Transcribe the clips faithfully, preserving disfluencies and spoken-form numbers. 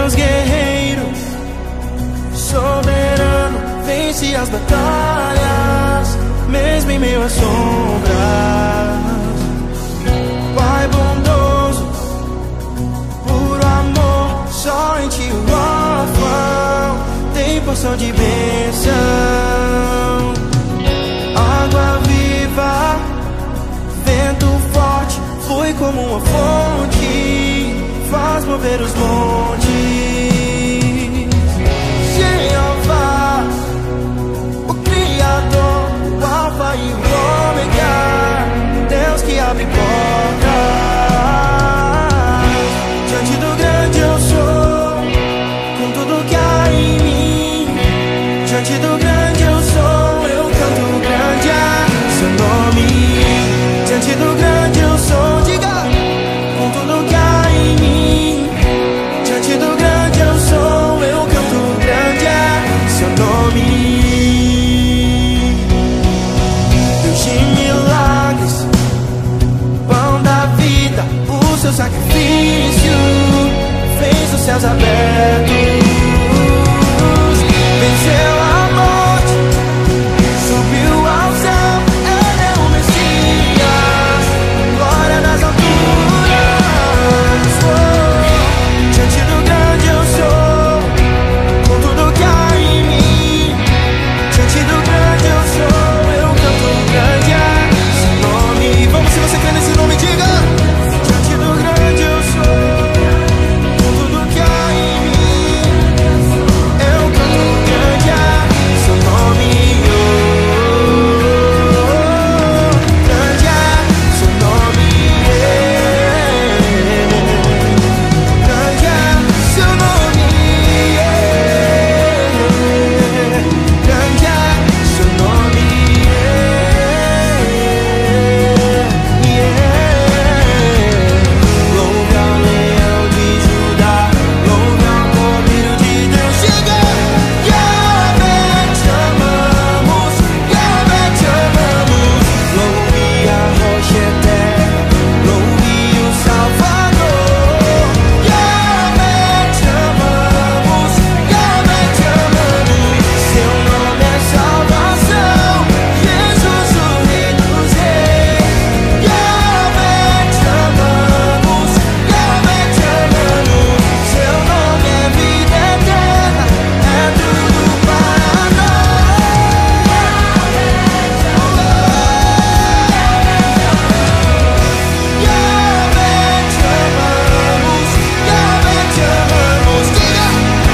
Deus guerreiro, soberano, vence as batalhas, mesmo em meio às sombras. Pai bondoso, puro amor, só em ti o órfão tem porção de bênção. Água viva, vento forte, foi como uma fonte, faz mover os montes. Jeová, o Criador, o Alfa e o Ômega, Deus que abre portas. Diante do grande eu sou, com tudo que há em mim. Diante do grande eu sou, eu canto grande a seu nome. Diante do grande eu sou, diga, com tudo que há em mim. Diante do grande eu sou, eu canto grande a seu nome. Deus de milagres, pão da vida, o seu sacrifício fez os céus abertos. Venceu a morte, subiu ao céu, ele é o Messias, glória nas alturas. Oh, diante do grande eu sou, com tudo que há em mim. Diante do grande eu sou, eu canto grande a seu nome. Vamos, se você crê nesse nome, diga. Diante do grande eu sou, com tudo que há em mim. Eu canto grande a seu nome. Oh, grande a seu nome. Grande a seu nome. Grande a seu nome. Louve ao leão de Judá, louve ao Cordeiro de Deus. Chega! Yahvé, te amamos, Yahvé, te amamos. Louve a rocha eterna, louve o Salvador. Yahvé, te amamos, Yahvé, te amamos. Seu nome é salvação, Jesus, o Rei dos Reis. Yahvé, te amamos, Yahvé, te amamos. Seu nome é vida eterna, é tudo para nós. Yahvé, te amamos, Yahvé, te amamos. Diga!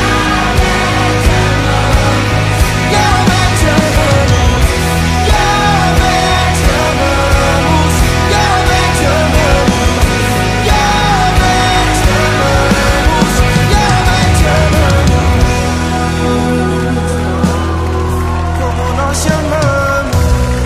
Yahvé, te amamos, Yahvé, te amamos, Yahvé, te amamos. Yahvé, te amamos, Yahvé, te amamos. Como nós te amamos.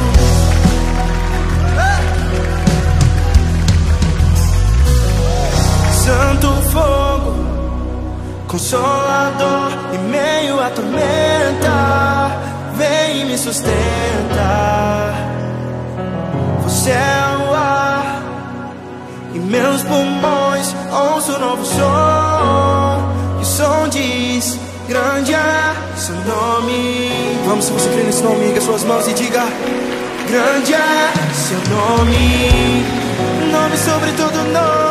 Santo fogo, consolador, em meio à tormenta, vem e me sustenta. Você é o ar em meus pulmões, ouço um novo som, e o som diz, grande é seu nome. Vamos, se você crê nesse nome, erga suas mãos e diga, grande é seu nome, nome sobre todo nome.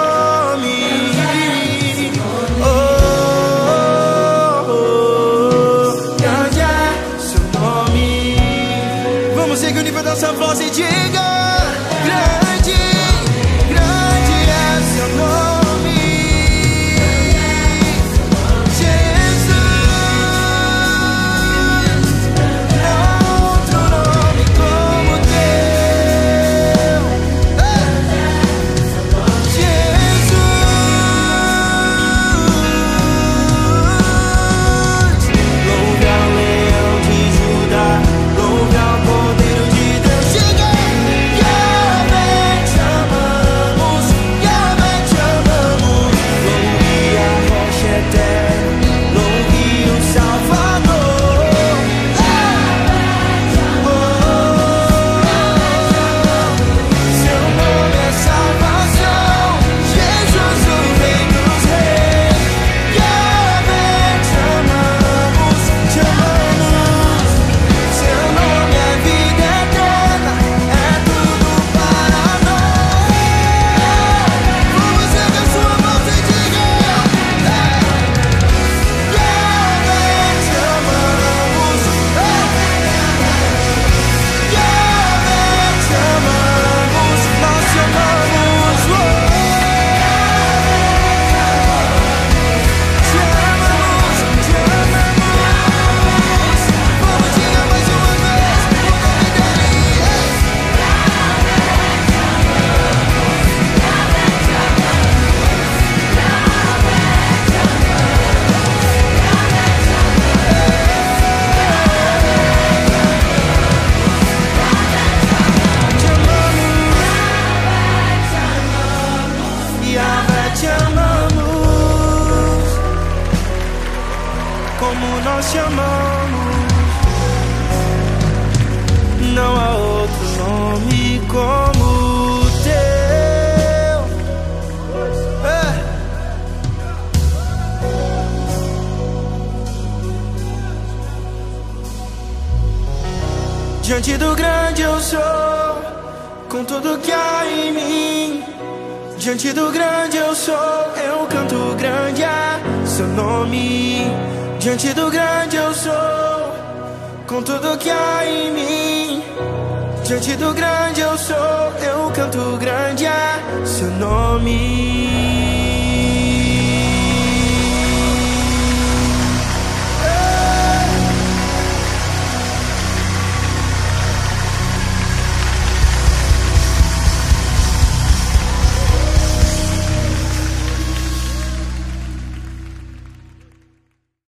Oh, oh, oh, grande é seu nome. Vamos seguir o nível dessa voz e diga, grande, grande é seu nome. Jesus, não há outro nome como o teu. Jesus, louve ao leão de Judá, louve ao Cordeiro de Deus. Chega! te amamos, como nós te amamos. Não há outro nome como o teu. É. Diante do grande eu sou, com tudo que há em mim. Diante do grande eu sou, eu canto grande a seu nome. Diante do grande eu sou, com tudo que há em mim. Diante do grande eu sou, eu canto grande a seu nome.